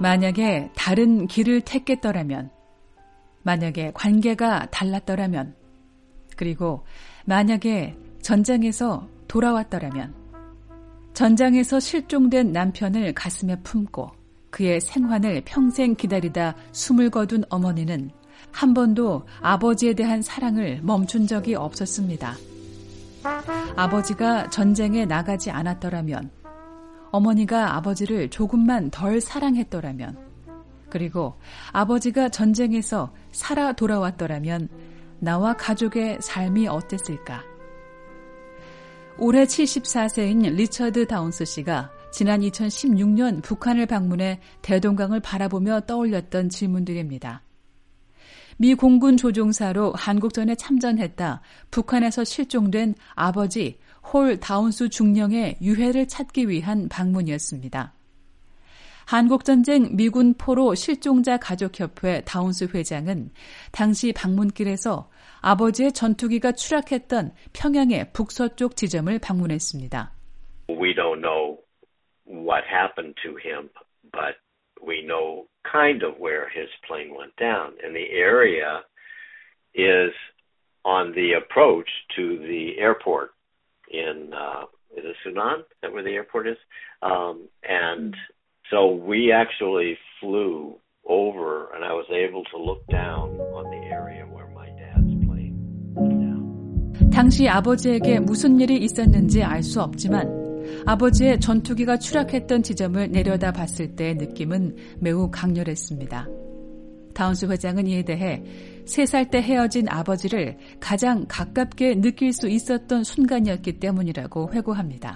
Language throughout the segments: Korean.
만약에 다른 길을 택했더라면, 만약에 관계가 달랐더라면, 그리고 만약에 전장에서 돌아왔더라면, 전장에서 실종된 남편을 가슴에 품고 그의 생환을 평생 기다리다 숨을 거둔 어머니는 한 번도 아버지에 대한 사랑을 멈춘 적이 없었습니다. 아버지가 전쟁에 나가지 않았더라면, 어머니가 아버지를 조금만 덜 사랑했더라면, 그리고 아버지가 전쟁에서 살아 돌아왔더라면 나와 가족의 삶이 어땠을까? 올해 74세인 리처드 다운스 씨가 지난 2016년 북한을 방문해 대동강을 바라보며 떠올렸던 질문들입니다. 미 공군 조종사로 한국전에 참전했다 북한에서 실종된 아버지 홀 다운스 중령의 유해를 찾기 위한 방문이었습니다. 한국전쟁 미군 포로 실종자 가족협회 다운스 회장은 당시 방문길에서 아버지의 전투기가 추락했던 평양의 북서쪽 지점을 방문했습니다. We don't know what happened to him, but we know kind of where his plane went down. And the area is on the approach to the airport in is it Sunan? Is that where the airport is? And so we actually flew over, and I was able to look down on the area where my dad's plane went down. 당시 아버지에게 무슨 일이 있었는지 알 수 없지만 아버지의 전투기가 추락했던 지점을 내려다 봤을 때의 느낌은 매우 강렬했습니다. 다운스 회장은 이에 대해 3살 때 헤어진 아버지를 가장 가깝게 느낄 수 있었던 순간이었기 때문이라고 회고합니다.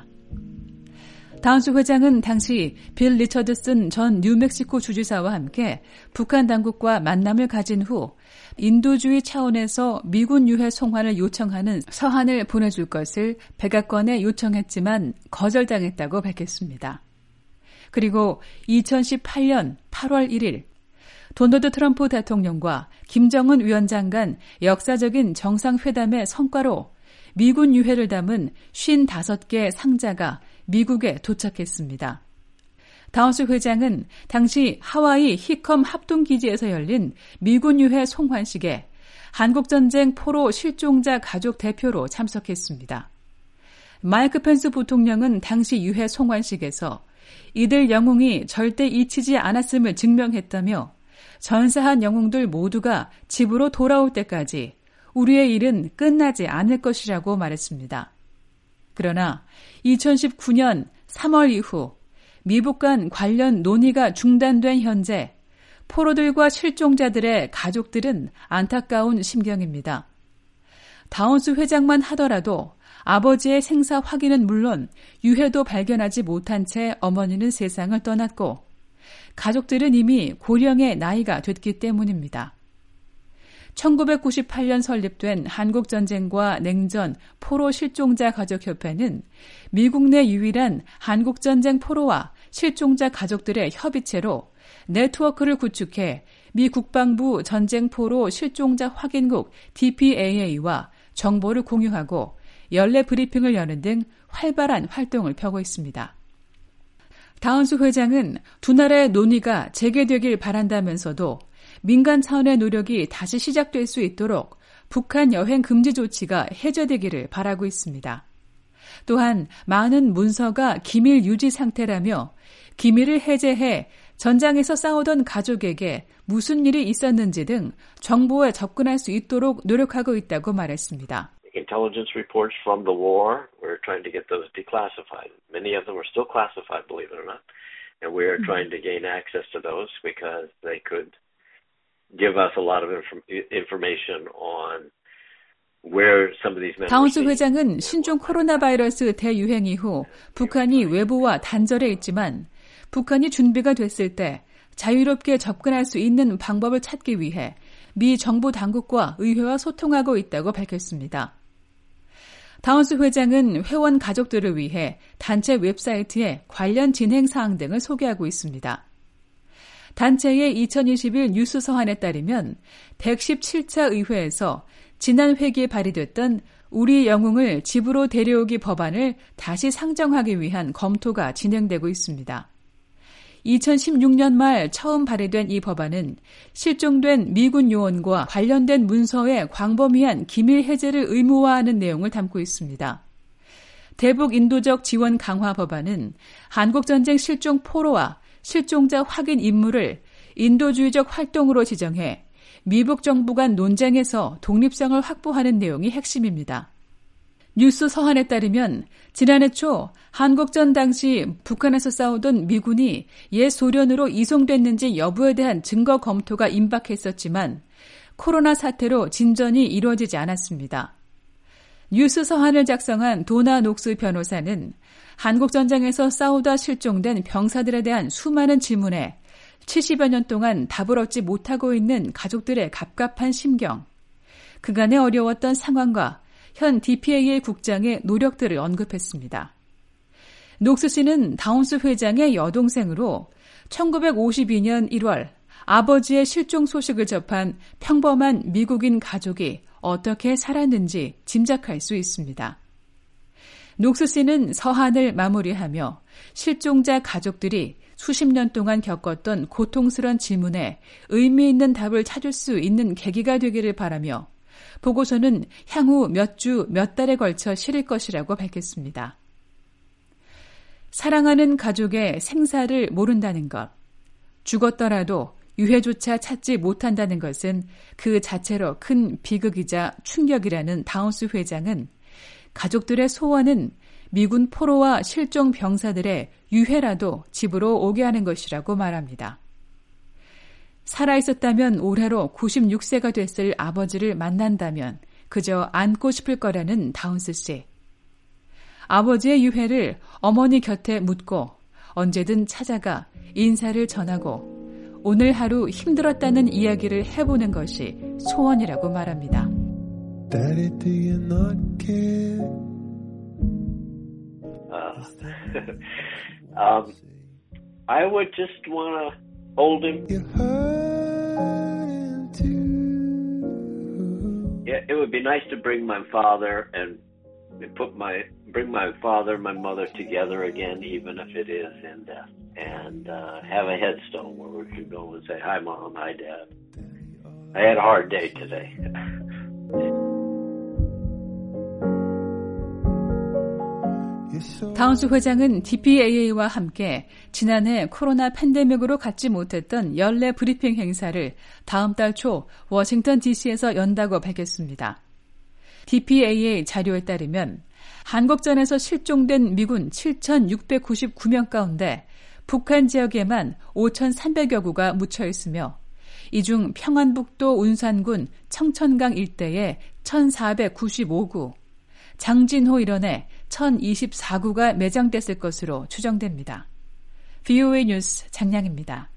다운스 회장은 당시 빌 리처드슨 전 뉴멕시코 주지사와 함께 북한 당국과 만남을 가진 후 인도주의 차원에서 미군 유해 송환을 요청하는 서한을 보내줄 것을 백악관에 요청했지만 거절당했다고 밝혔습니다. 그리고 2018년 8월 1일 도널드 트럼프 대통령과 김정은 위원장 간 역사적인 정상회담의 성과로 미군 유해를 담은 55개 상자가 미국에 도착했습니다. 다운스 회장은 당시 하와이 히컴 합동기지에서 열린 미군 유해 송환식에 한국전쟁 포로 실종자 가족 대표로 참석했습니다. 마이크 펜스 부통령은 당시 유해 송환식에서 이들 영웅이 절대 잊히지 않았음을 증명했다며 전사한 영웅들 모두가 집으로 돌아올 때까지 우리의 일은 끝나지 않을 것이라고 말했습니다. 그러나 2019년 3월 이후 미북 간 관련 논의가 중단된 현재 포로들과 실종자들의 가족들은 안타까운 심경입니다. 다운스 회장만 하더라도 아버지의 생사 확인은 물론 유해도 발견하지 못한 채 어머니는 세상을 떠났고 가족들은 이미 고령의 나이가 됐기 때문입니다. 1998년 설립된 한국전쟁과 냉전 포로 실종자 가족협회는 미국 내 유일한 한국전쟁 포로와 실종자 가족들의 협의체로 네트워크를 구축해 미 국방부 전쟁 포로 실종자 확인국 DPAA와 정보를 공유하고 연례 브리핑을 여는 등 활발한 활동을 펴고 있습니다. 다운스 회장은 두 나라의 논의가 재개되길 바란다면서도 민간 차원의 노력이 다시 시작될 수 있도록 북한 여행 금지 조치가 해제되기를 바라고 있습니다. 또한 많은 문서가 기밀 유지 상태라며 기밀을 해제해 전장에서 싸우던 가족에게 무슨 일이 있었는지 등 정보에 접근할 수 있도록 노력하고 있다고 말했습니다. Intelligence reports from the war, we're trying to get those declassified. Many of them are still classified, believe it or not. And we are trying to gain access to those because they could give us a lot of information on where some of these men. 다운스 회장은 신종 코로나 바이러스 대유행 이후 북한이 외부와 단절해 있지만 북한이 준비가 됐을 때 자유롭게 접근할 수 있는 방법을 찾기 위해 미 정부 당국과 의회와 소통하고 있다고 밝혔습니다. 다운스 회장은 회원 가족들을 위해 단체 웹사이트에 관련 진행 사항 등을 소개하고 있습니다. 단체의 2021 뉴스 서한에 따르면 117차 의회에서 지난 회기에 발의됐던 우리 영웅을 집으로 데려오기 법안을 다시 상정하기 위한 검토가 진행되고 있습니다. 2016년 말 처음 발의된 이 법안은 실종된 미군 요원과 관련된 문서의 광범위한 기밀 해제를 의무화하는 내용을 담고 있습니다. 대북 인도적 지원 강화 법안은 한국전쟁 실종 포로와 실종자 확인 임무를 인도주의적 활동으로 지정해 미북 정부 간 논쟁에서 독립성을 확보하는 내용이 핵심입니다. 뉴스 서한에 따르면 지난해 초 한국전 당시 북한에서 싸우던 미군이 옛 소련으로 이송됐는지 여부에 대한 증거 검토가 임박했었지만 코로나 사태로 진전이 이루어지지 않았습니다. 뉴스 서한을 작성한 도나 녹스 변호사는 한국전쟁에서 싸우다 실종된 병사들에 대한 수많은 질문에 70여 년 동안 답을 얻지 못하고 있는 가족들의 갑갑한 심경, 그간의 어려웠던 상황과 현 DPAA 국장의 노력들을 언급했습니다. 녹스 씨는 다운스 회장의 여동생으로 1952년 1월 아버지의 실종 소식을 접한 평범한 미국인 가족이 어떻게 살았는지 짐작할 수 있습니다. 녹스 씨는 서한을 마무리하며 실종자 가족들이 수십 년 동안 겪었던 고통스러운 질문에 의미 있는 답을 찾을 수 있는 계기가 되기를 바라며 보고서는 향후 몇 주, 몇 달에 걸쳐 실을 것이라고 밝혔습니다. 사랑하는 가족의 생사를 모른다는 것, 죽었더라도 유해조차 찾지 못한다는 것은 그 자체로 큰 비극이자 충격이라는 다운스 회장은 가족들의 소원은 미군 포로와 실종 병사들의 유해라도 집으로 오게 하는 것이라고 말합니다. 살아있었다면 올해로 96세가 됐을 아버지를 만난다면 그저 안고 싶을 거라는 다운스 씨. 아버지의 유해를 어머니 곁에 묻고 언제든 찾아가 인사를 전하고 오늘 하루 힘들었다는 이야기를 해보는 것이 소원이라고 말합니다. Daddy, do you not care? I would just want to hold him. Yeah, it would be nice to bring my father and bring my father and my mother together again, even if it is in death, and have a headstone where we can go and say, "Hi, Mom. Hi, Dad. I had a hard day today." 다운스 회장은 DPAA와 함께 지난해 코로나 팬데믹으로 갖지 못했던 연례 브리핑 행사를 다음 달 초 워싱턴 DC에서 연다고 밝혔습니다. DPAA 자료에 따르면 한국전에서 실종된 미군 7,699명 가운데 북한 지역에만 5,300여 구가 묻혀 있으며 이 중 평안북도 운산군 청천강 일대에 1,495구, 장진호 일원에 1,024구가 매장됐을 것으로 추정됩니다. VOA 뉴스 장량입니다.